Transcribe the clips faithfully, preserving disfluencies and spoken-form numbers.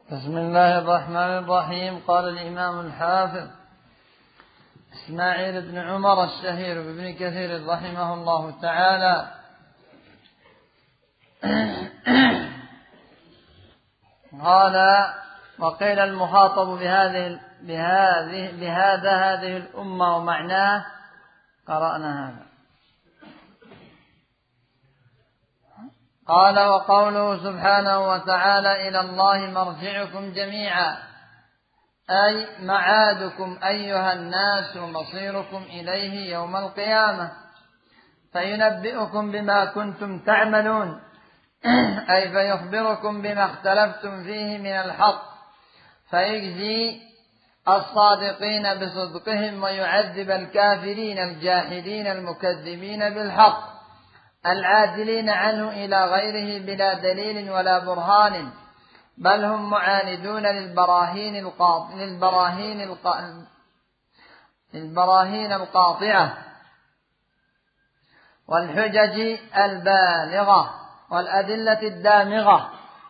بسم الله الرحمن الرحيم. قال الإمام الحافظ إسماعيل بن عمر الشهير بابن كثير رحمه الله تعالى: قال: وقيل المخاطب بهذه بهذه بهذا هذه الأمة ومعناه. قرأنا هذا. قال: وقوله سبحانه وتعالى: إلى الله مرجعكم جميعا، أي معادكم أيها الناس ومصيركم إليه يوم القيامة، فينبئكم بما كنتم تعملون، أي فيخبركم بما اختلفتم فيه من الحق، فيجزي الصادقين بصدقهم ويعذب الكافرين الجاحدين المكذبين بالحق العادلين عنه إلى غيره بلا دليل ولا برهان، بل هم معاندون للبراهين القاطعة للبراهين القا... للبراهين القاطعة والحجج البالغة والأدلة الدامغة.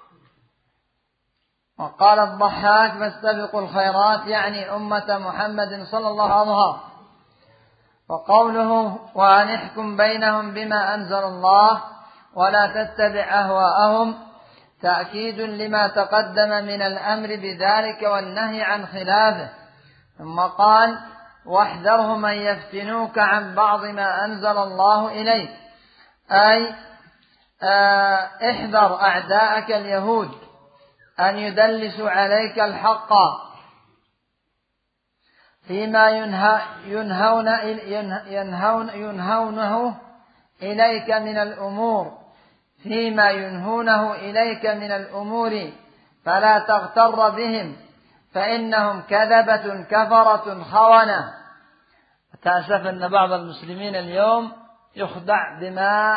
وقال الضحاك: فاستبقوا الخيرات، يعني أمة محمد صلى الله عليه وسلم. وقوله: وأن احكم بينهم بما أنزل الله ولا تتبع أهواءهم، تأكيد لما تقدم من الأمر بذلك والنهي عن خلافه. ثم قال: واحذرهم أن يفتنوك عن بعض ما أنزل الله إليك، أي احذر أعداءك اليهود أن يدلسوا عليك الحق فيما ينهون ينهون ينهونه إليك من الأمور فيما ينهونه إليك من الأمور فلا تغتر بهم، فإنهم كذبة كفرة خونة. تأسف أن بعض المسلمين اليوم يخدع بما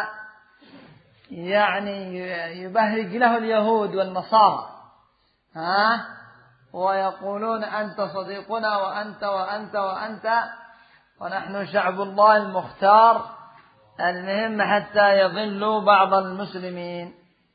يعني يبهج له اليهود والنصارى، ها ويقولون أنت صديقنا وأنت وأنت وأنت، ونحن شعب الله المختار. المهم حتى يضلوا بعض المسلمين.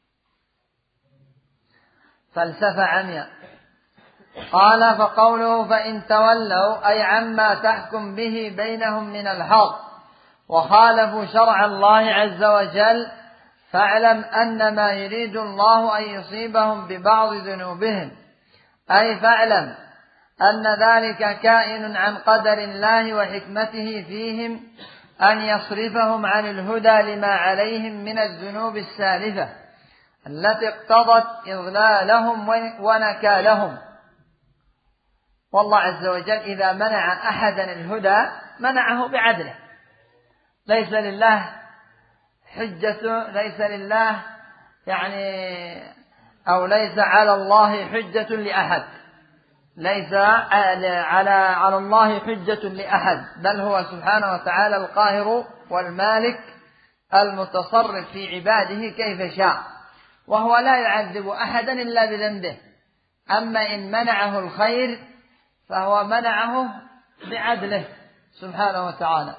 فلسفة عمياء. قال: فقوله: فإن تولوا، أي عما تحكم به بينهم من الحق وخالفوا شرع الله عز وجل، فاعلم أن ما يريد الله أن يصيبهم ببعض ذنوبهم، أي فاعلم أن ذلك كائن عن قدر الله وحكمته فيهم أن يصرفهم عن الهدى لما عليهم من الذنوب السالفة التي اقتضت إضلالهم ونكالهم. والله عز وجل إذا منع أحدا الهدى منعه بعدله. ليس لله حجة ليس لله يعني أو ليس على الله حجة لأحد ليس على على الله حجة لأحد، بل هو سبحانه وتعالى القاهر والمالك المتصرف في عباده كيف شاء، وهو لا يعذب أحدا إلا بذنبه. أما إن منعه الخير فهو منعه بعدله سبحانه وتعالى.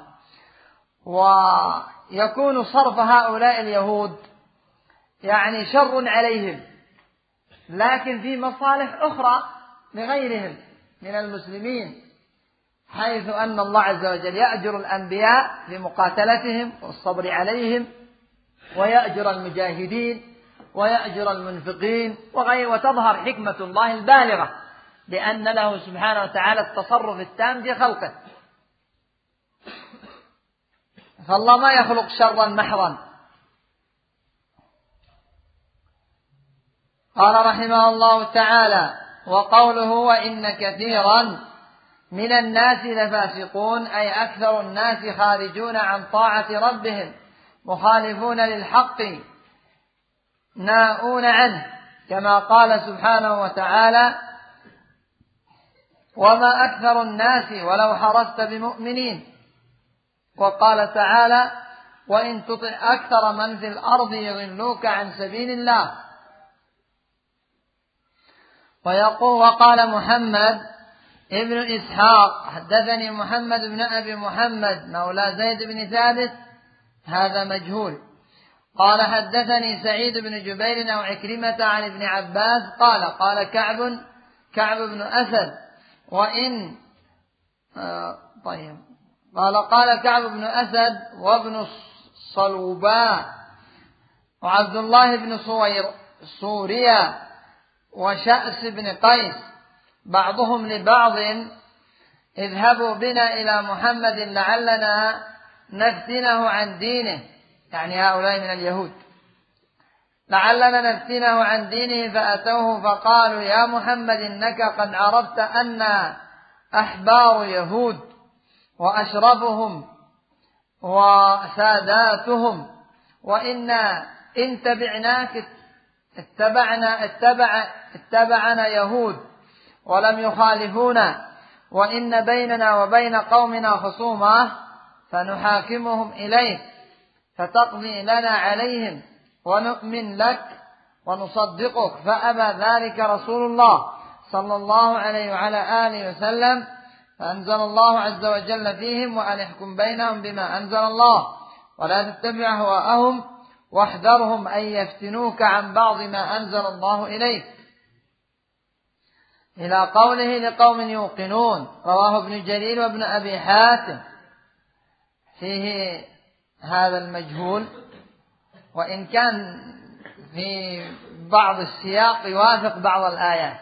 ويكون صرف هؤلاء اليهود يعني شر عليهم، لكن في مصالح أخرى لغيرهم من المسلمين، حيث أن الله عز وجل يأجر الأنبياء لمقاتلتهم والصبر عليهم، ويأجر المجاهدين ويأجر المنفقين وغير، وتظهر حكمة الله البالغة لأن له سبحانه وتعالى التصرف التام في خلقه. فالله ما يخلق شرا محضا. قال رحمه الله تعالى: وقوله: وإن كثيرا من الناس لفاسقون، أي أكثر الناس خارجون عن طاعة ربهم مخالفون للحق ناؤون عنه، كما قال سبحانه وتعالى: وما أكثر الناس ولو حرصت بمؤمنين. وقال تعالى: وإن تطع أكثر من في الأرض يضلوك عن سبيل الله. ويقول: وقال محمد ابن إسحاق: حدثني محمد بن أبي محمد مولى زيد بن ثابت، هذا مجهول. قال حدثني سعيد بن جبير أو عكرمة عن ابن عباس قال قال كعب كعب بن أسد وإن آه طيب قال قال كعب بن أسد وابن صلوباء وعبد الله بن صوير سوريا وشأس بن قيس بعضهم لبعض اذهبوا بنا إلى محمد لعلنا نفتنه عن دينه، يعني هؤلاء من اليهود، لعلنا نفتنه عن دينه. فأتوه فقالوا يا محمد إنك قد عرفت أن أحبار يهود وأشرفهم وساداتهم، وإنا إن تبعناك اتبعنا اتبع اتبعنا يهود ولم يخالفونا، وإن بيننا وبين قومنا خصومة فنحاكمهم إليك فتقضي لنا عليهم ونؤمن لك ونصدقك. فأبى ذلك رسول الله صلى الله عليه وعلى آله وسلم، فأنزل الله عز وجل فيهم وأن احكم بينهم بما أنزل الله ولا تتبع هواءهم واحذرهم أن يفتنوك عن بعض ما أنزل الله إليك، إلى قوله لقوم يوقنون. رواه ابن جرير وابن أبي حاتم. فيه هذا المجهول، وإن كان في بعض السياق يوافق بعض الآيات.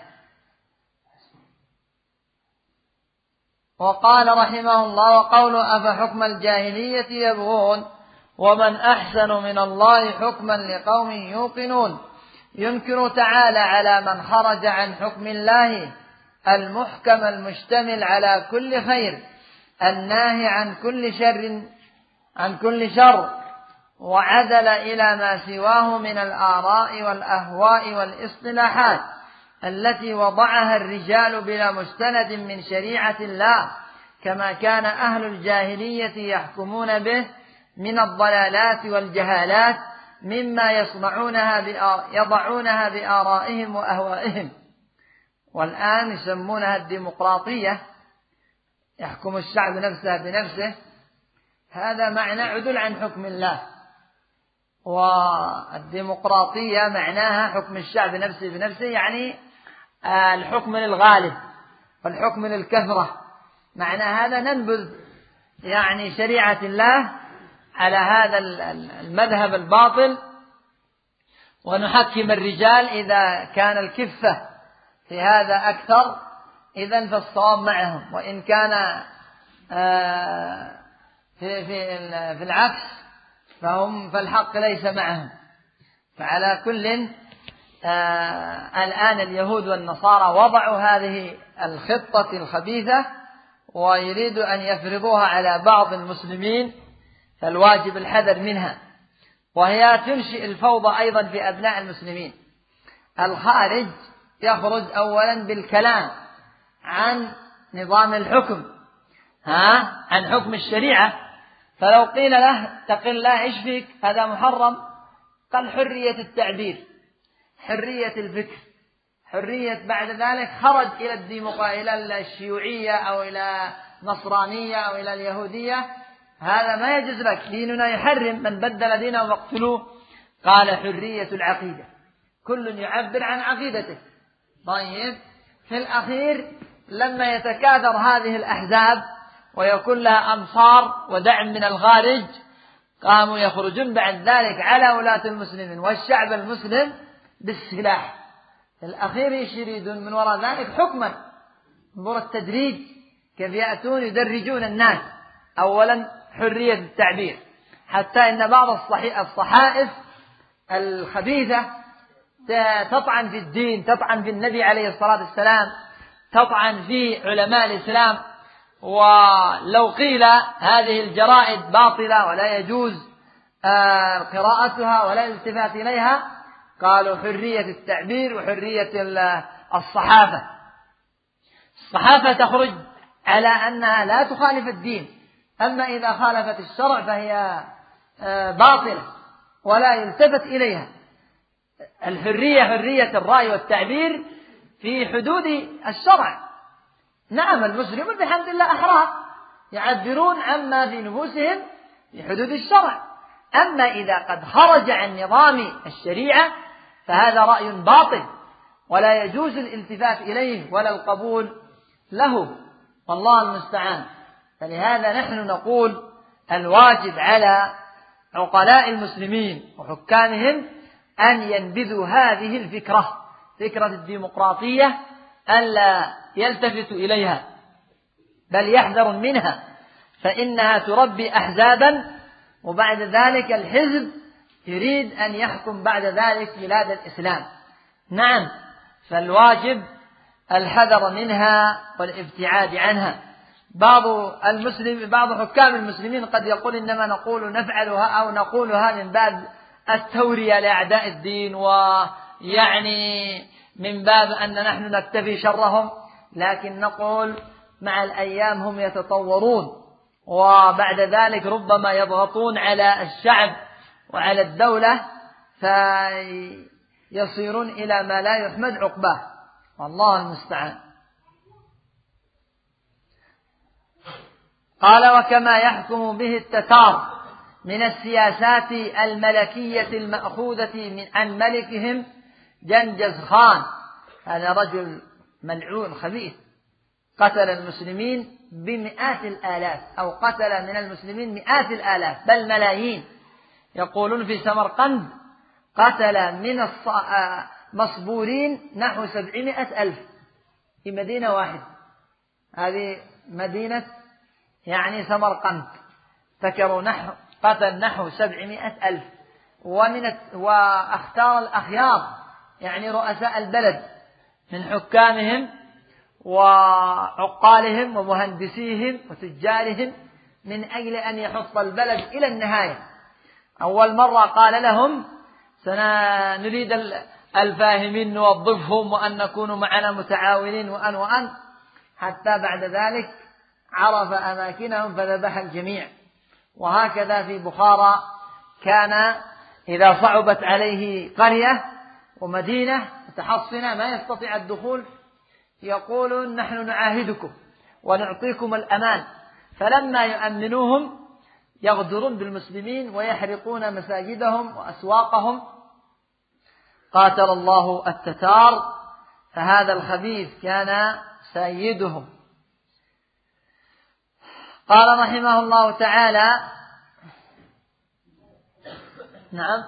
وقال رحمه الله وقوله أفحكم الجاهلية يبغون ومن أحسن من الله حكما لقوم يوقنون، ينكر تعالى على من خرج عن حكم الله المحكم المشتمل على كل خير الناهي عن كل شر عن كل شر وعدل إلى ما سواه من الآراء والأهواء والاصطلاحات التي وضعها الرجال بلا مستند من شريعة الله، كما كان أهل الجاهلية يحكمون به من الضلالات والجهالات مما يصنعونها يضعونها بآرائهم وأهوائهم. والآن يسمونها الديمقراطية، يحكم الشعب نفسه بنفسه. هذا معنى عدل عن حكم الله، والديمقراطية معناها حكم الشعب نفسه بنفسه، يعني الحكم للغالب والحكم للكثرة. معنى هذا ننبذ يعني شريعة الله على هذا المذهب الباطل ونحكم الرجال إذا كان الكفة في هذا أكثر إذن فالصواب معهم، وإن كان في في في العكس فهم فالحق ليس معهم. فعلى كل الآن اليهود والنصارى وضعوا هذه الخطة الخبيثة ويريدوا أن يفرضوها على بعض المسلمين، فالواجب الحذر منها، وهي تنشئ الفوضى أيضا في أبناء المسلمين. الخارج يخرج أولا بالكلام عن نظام الحكم، ها عن حكم الشريعة، فلو قيل له تقل لا إيش فيك هذا محرم، قال حرية التعبير، حرية الفكر، حرية. بعد ذلك خرج إلى الديمقراطية، إلى الشيوعية أو إلى نصرانية أو إلى اليهودية، هذا ما يجوز لك، ديننا يحرم من بدل دينه واقتلوه. قال حرية العقيدة، كل يعبر عن عقيدته. طيب في الأخير لما يتكاثر هذه الأحزاب ويكون لها أنصار ودعم من الخارج، قاموا يخرجون بعد ذلك على ولاة المسلمين والشعب المسلم بالسلاح. في الأخير يريدون من وراء ذلك حكما، انظر التدريج كيف يأتون يدرجون الناس. أولا حرية التعبير، حتى إن بعض الصحائف الخبيثة تطعن في الدين، تطعن في النبي عليه الصلاة والسلام، تطعن في علماء الإسلام. ولو قيل هذه الجرائد باطلة ولا يجوز قراءتها ولا الالتفات إليها، قالوا حرية التعبير وحرية الصحافة. الصحافة تخرج على أنها لا تخالف الدين، أما إذا خالفت الشرع فهي باطلة ولا يلتفت إليها. الحرية حرية الرأي والتعبير في حدود الشرع. نعم المسلمون بحمد الله أحرار يعبرون عما في نفوسهم في حدود الشرع، أما إذا قد خرج عن نظام الشريعة فهذا رأي باطل ولا يجوز الالتفات إليه ولا القبول له، والله المستعان. فلهذا نحن نقول الواجب على عقلاء المسلمين وحكامهم أن ينبذوا هذه الفكرة، فكرة الديمقراطية، ألا يلتفتوا إليها بل يحذروا منها، فإنها تربي أحزابا، وبعد ذلك الحزب يريد أن يحكم بعد ذلك بلاد الإسلام. نعم، فالواجب الحذر منها والابتعاد عنها. بعض المسلم بعض حكام المسلمين قد يقول إنما نقول نفعلها أو نقولها من باب التورية لأعداء الدين، ويعني من باب أن نحن نكتفي شرهم، لكن نقول مع الأيام هم يتطورون، وبعد ذلك ربما يضغطون على الشعب وعلى الدولة فيصيرون إلى ما لا يحمد عقباه، والله المستعان. قال: وكما يحكم به التتار من السياسات الملكية المأخوذة من عن ملكهم جنجز خان، هذا رجل ملعون خبيث قتل المسلمين بمئات الآلاف، أو قتل من المسلمين مئات الآلاف بل ملايين. يقولون في سمرقند قتل من المصبورين نحو سبعمائة ألف في مدينة واحدة، هذه مدينة يعني سمرقند، ذكروا نحو قتل نحو سبعمائة ألف، ومن واختار الأخيار يعني رؤساء البلد من حكامهم وعقالهم ومهندسيهم وتجارهم من أجل أن يحط البلد إلى النهاية. أول مرة قال لهم سنريد الفاهمين نوظفهم وأن نكون معنا متعاونين وأن وأن حتى بعد ذلك عرف أماكنهم فذبح الجميع. وهكذا في بخارى كان إذا صعبت عليه قرية ومدينة متحصنة ما يستطيع الدخول يقولون نحن نعاهدكم ونعطيكم الأمان، فلما يؤمنوهم يغدرون بالمسلمين ويحرقون مساجدهم وأسواقهم. قاتل الله التتار، فهذا الخبيث كان سيدهم. قال رحمه الله تعالى: نعم،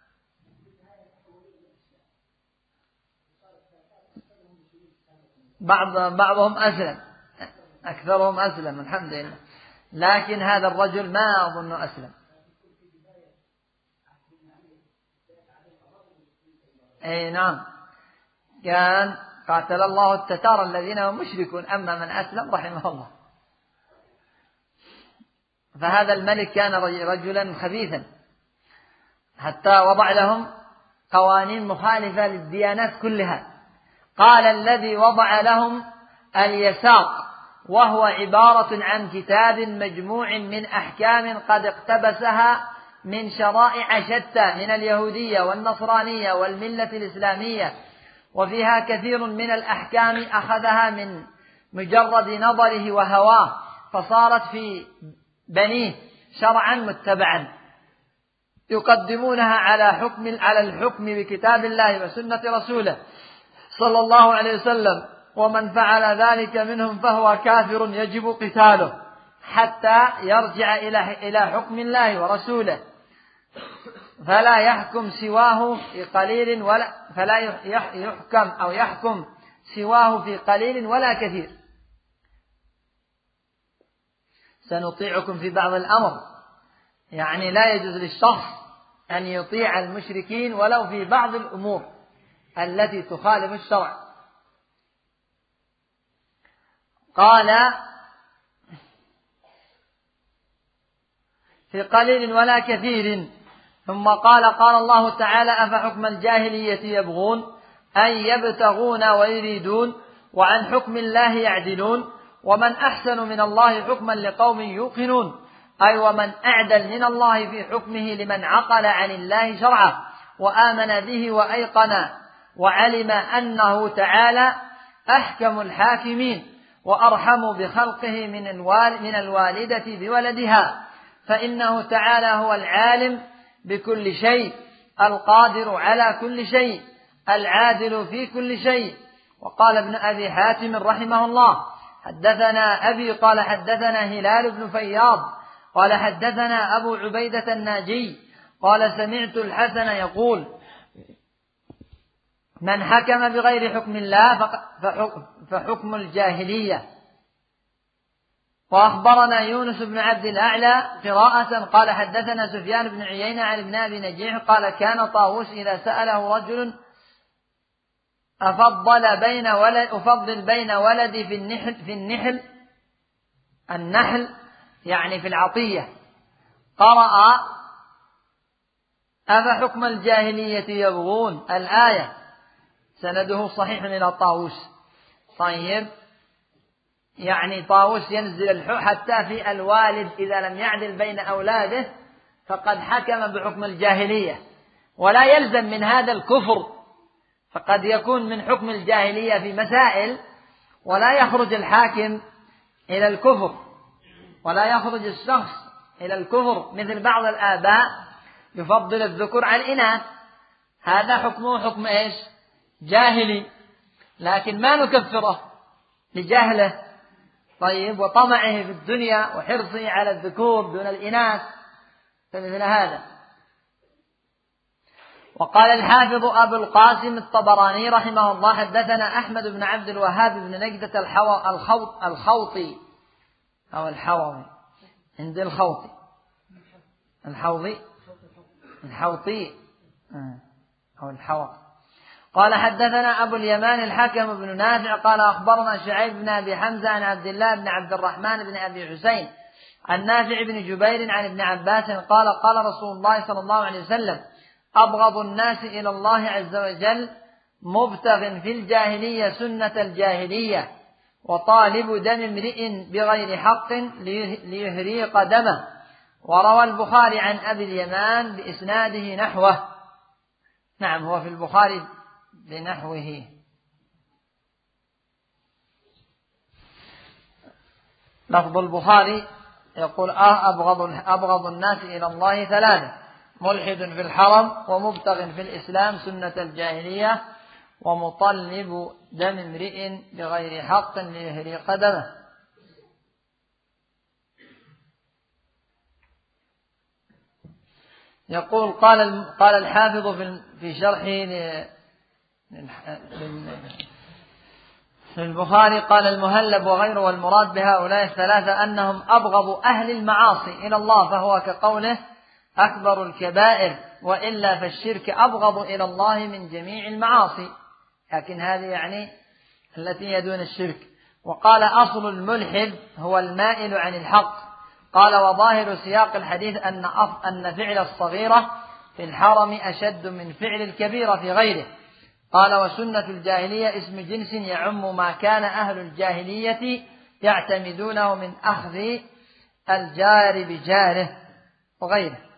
بعض بعضهم أسلم، أكثرهم أسلم الحمد لله، لكن هذا الرجل ما أظن أسلم. أي نعم، كان قاتل الله التتار الذين هم مشركون، أما من أسلم رحمه الله. فهذا الملك كان رجلا خبيثا حتى وضع لهم قوانين مخالفة للديانات كلها. قال: الذي وضع لهم اليساق، وهو عبارة عن كتاب مجموع من أحكام قد اقتبسها من شرائع شتى من اليهودية والنصرانية والملة الإسلامية، وفيها كثير من الأحكام أخذها من مجرد نظره وهواه، فصارت في بنيه شرعا متبعا يقدمونها على حكم على الحكم بكتاب الله وسنة رسوله صلى الله عليه وسلم، ومن فعل ذلك منهم فهو كافر يجب قتاله حتى يرجع إلى إلى حكم الله ورسوله، فلا يحكم سواه في قليل ولا فلا يحكم أو يحكم سواه في قليل ولا كثير. سنطيعكم في بعض الأمر، يعني لا يجوز للشخص أن يطيع المشركين ولو في بعض الأمور التي تخالف الشرع. قال: في قليل ولا كثير. ثم قال: قال الله تعالى: أفحكم الجاهلية يبغون أن يبتغون ويريدون وعن حكم الله يعدلون ومن أحسن من الله حكما لقوم يوقنون، أي ومن أعدل من الله في حكمه لمن عقل عن الله شرعه وآمن به وأيقن وعلم أنه تعالى أحكم الحاكمين وأرحم بخلقه من الوالدة بولدها، فإنه تعالى هو العالم بكل شيء، القادر على كل شيء، العادل في كل شيء. وقال ابن أبي حاتم رحمه الله: حدثنا أبي قال حدثنا هلال بن فياض قال حدثنا أبو عبيدة الناجي قال سمعت الحسن يقول: من حكم بغير حكم الله فحكم الجاهلية. وأخبرنا يونس بن عبد الأعلى قراءة قال حدثنا سفيان بن عيينة عن ابن أبي نجيح قال: كان طاووس إذا سأله رجل أفضل بين ولد أفضل بين ولدي في النحل في النحل النحل يعني في العطية، قرأ: أفحكم الجاهلية يبغون، الآية، سنده صحيح إلى طاووس. طيب، يعني طاووس ينزل الحكم حتى في الوالد إذا لم يعدل بين أولاده فقد حكم بحكم الجاهلية، ولا يلزم من هذا الكفر، فقد يكون من حكم الجاهلية في مسائل ولا يخرج الحاكم إلى الكفر، ولا يخرج الشخص إلى الكفر، مثل بعض الآباء يفضل الذكور على الإناث، هذا حكمه حكم إيش؟ جاهلي، لكن ما نكفره لجهله طيب وطمعه في الدنيا وحرصه على الذكور دون الإناث، فمثل هذا. وقال الحافظ أبو القاسم الطبراني رحمه الله: حدثنا أحمد بن عبد الوهاب بن نجدة الخوط الخوطي أو الحوضي، عند الخوطي الحوضي الحوطي أو الحوض. قال حدثنا أبو اليمان الحكم بن نافع قال أخبرنا شعيب بن أبي حمزة عن عبد الله بن عبد الرحمن بن أبي حسين عن نافع بن جبير عن ابن عباس قال: قال رسول الله صلى الله عليه وسلم: أبغض الناس إلى الله عز وجل مبتغ في الجاهلية سنة الجاهلية، وطالب دم امرئ بغير حق ليهريق دمه. وروى البخاري عن أبي اليمان بإسناده نحوه. نعم، هو في البخاري بنحوه. لفظ البخاري يقول: آه أبغض, أبغض الناس إلى الله ثلاثة: ملحد في الحرم، ومبتغ في الإسلام سنة الجاهلية، ومطلب دم امرئ بغير حق ليهريق دمه. يقول: قال قال الحافظ في شرحه للبخاري قال المهلب وغيره: والمراد بهؤلاء الثلاثة أنهم أبغض أهل المعاصي إلى الله، فهو كقوله: أكبر الكبائر، وإلا فالشرك أبغض إلى الله من جميع المعاصي، لكن هذه يعني التي هي دون الشرك. وقال: أصل الملحد هو المائل عن الحق. قال: وظاهر سياق الحديث أن أن فعل الصغيرة في الحرم أشد من فعل الكبيرة في غيره. قال: وسنة الجاهلية اسم جنس يعم ما كان أهل الجاهلية يعتمدونه من أخذ الجار بجاره وغيره.